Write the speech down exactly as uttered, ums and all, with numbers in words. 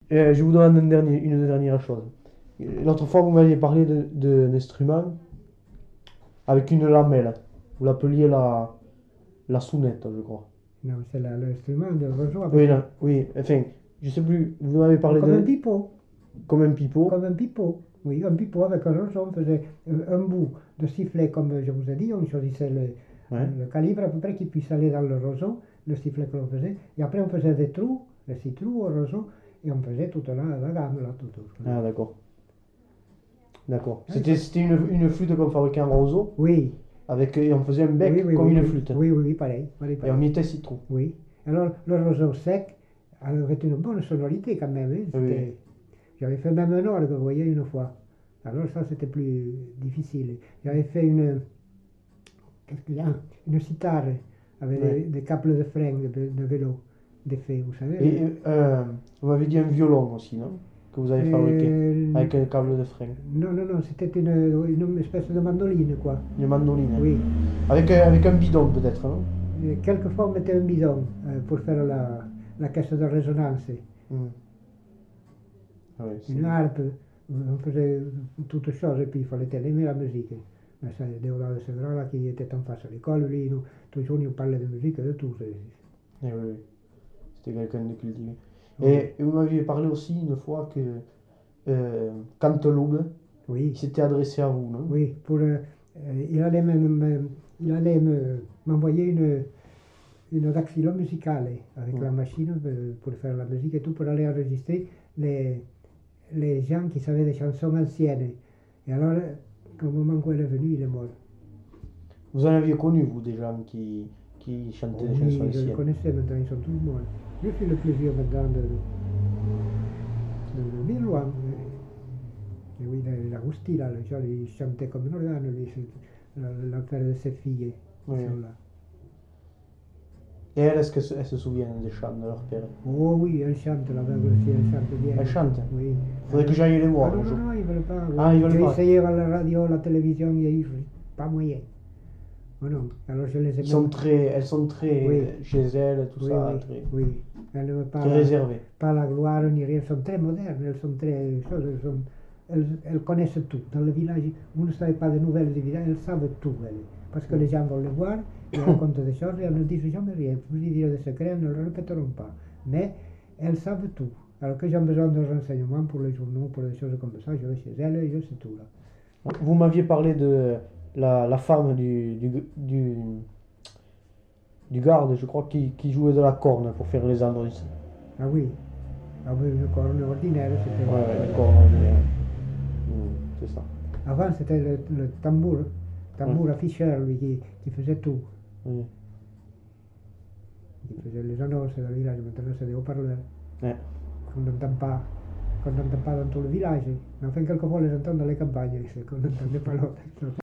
euh, je vous demande une dernière, une dernière chose. L'autre fois, vous m'aviez parlé de, de- d'un instrument avec une lamelle. Vous l'appeliez la, la sounette, je crois. Non, c'est la- l'instrument de roseau avec Oui, là, oui, enfin, je sais plus, vous m'avez parlé comme un de, pipeau. comme un pipeau. Comme un pipeau. Oui, un pipeau avec un roseau. On faisait un, un bout de sifflet, comme je vous ai dit. On choisissait le, Ouais. le calibre à peu près qui puisse aller dans le roseau, le sifflet que l'on faisait. Et après, on faisait des trous, des six trous au roseau. Et on faisait toute la, la gamme, là, tout autour. Ah, d'accord. D'accord. Ah, il C'était, faut- c'était une, une flûte qu'on fabriquait en roseau, Oui, avec, et on faisait un bec oui, oui, comme oui, une oui, flûte. oui, oui, oui, pareil, pareil, Et on pareil. mettait six trous. Oui. Alors, le roseau sec avait une bonne sonorité quand même. Hein. Oui. C'était- J'avais fait même un orgue, vous voyez, une fois. Alors ça, c'était plus difficile. J'avais fait une, qu'est-ce qu'il y a une cithare avec Ouais. des, des câbles de frein de, de vélo défaits, vous savez. Et euh, vous m'avez dit un violon aussi, non? Que vous avez fabriqué Euh, avec un câble de frein. non, non, non, c'était une, une espèce de mandoline, quoi. Une mandoline. Oui. Avec, un- avec un bidon peut-être, non? Et quelquefois, on mettait un bidon euh, pour faire la, la caisse de résonance. Hmm. Ah oui, c'est- Une harpe, on faisait toutes choses et puis il fallait aimer la musique. Mais ça, Deodat de Segral qui était en face à l'école, lui, nous, tous les jours, il nous parlait de musique et de tout. c'est- Eh oui, oui. C'était quelqu'un de cultivé. Oui, Et, et vous m'aviez parlé aussi une fois que euh, Canteloube, il oui, s'était adressé à vous, non? oui, pour, euh, euh, il allait me- me- il allait me- m'envoyer une, une dactylo musicale avec Mm. la machine euh, pour faire la musique et tout, pour aller enregistrer les, les gens qui savaient des chansons anciennes. Et alors, euh, au moment où elle est venue, il est mort. Vous en aviez connu, vous, des gens qui, qui chantaient des Oui, chansons je le anciennes? connaissais, maintenant ils sont tous morts. Je suis le plus vieux maintenant de, de, de bien loin. Et oui, la, la Rousti, là, le genre, il chantait comme un organe, lui, c'est la- l'affaire de ses filles qui Oui. sont là. Et elle, est-ce qu'elle se souviennent des chants de leur père? Oh oui, elle chante, la veuve aussi, elle chante bien. Elle chante? Oui. Faudrait que j'aille les Ah voir non, un non, jour. non, ils veulent pas. Ah, ils veulent J'ai pas. essayé à la radio, la télévision, il y a eu pas moyen. Oh non, alors je les ai Ils sont même- très, elles sont très Oui. euh, chez elles, tout Oui, ça, oui, très, oui. Elles ne veulent pas, très la, réservées. pas la gloire ni rien, elles sont très modernes, elles sont très choses, elles, sont- elles, elles connaissent tout. Dans le village, vous ne savez pas des nouvelles du village, elles savent tout, elles. Parce que les gens vont les voir, ils racontent des choses et elles ne disent jamais rien. Vous lui direz des secrets, elles ne le répéteront pas. Mais elles savent tout. Alors que j'ai besoin de renseignements pour les journaux, pour des choses comme ça, je vais chez elles et je sais tout là. Vous m'aviez parlé de la, la femme du, du, du, du garde, je crois, qui, qui jouait de la corne pour faire les annonces. Ah oui, ah oui, une corne ordinaire, c'était. Ouais, ouais, la corne, ordinaire. Hmm, c'est ça. Avant, c'était le, le tambour, tambour afficheur, lui, qui, qui faisait tout. Oui. Qui faisait les annonces dans le village. Maintenant, c'est des haut-parleurs Ouais. qu'on n'entend pas, qu'on n'entend pas dans tout le village. Mais enfin, quelquefois, on les entend dans les campagnes, c'est qu'on n'entendait pas l'autre.